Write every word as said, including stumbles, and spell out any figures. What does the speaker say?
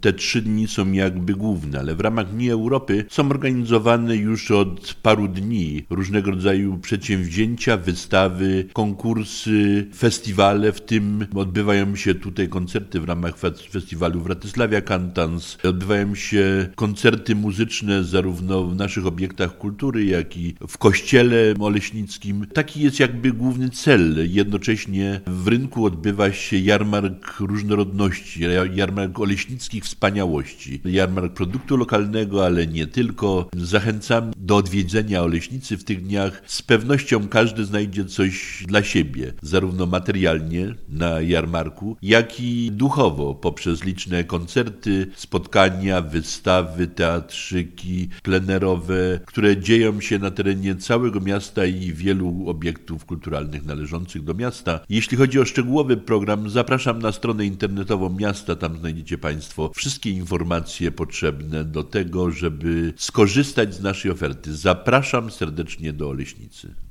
te trzy dni są jakby główne, ale w ramach Dni Europy są organizowane już od paru dni różnego rodzaju przedsięwzięcia, wystawy, konkursy, festiwale, w tym odbywają się tutaj koncerty w ramach festiwalu Wratysławia Cantans, odbywają się koncerty muzyczne zarówno w naszych obiektach kultury, jak i w kościele oleśnickim. Taki jest jakby główny cel. Jednocześnie w rynku odbywa się jarmark różnorodności, jarmark oleśnickich wspaniałości, jarmark produktu lokalnego, ale nie tylko. Zachęcam do odwiedzenia Oleśnicy w tych dniach. Z pewnością każdy znajdzie coś dla siebie, zarówno materialnie na jarmarku, jak i duchowo poprzez liczne koncerty, spotkania, wystawy, teatrzyki plenerowe, które dzieją się na terenie całego miasta i wielu obiektów kulturalnych należących do miasta. Jeśli chodzi o szczegółowy program, zapraszam na stronę internetową miasta. Tam znajdziecie Państwo wszystkie informacje potrzebne do tego, żeby skorzystać z naszej oferty. Zapraszam serdecznie do Oleśnicy.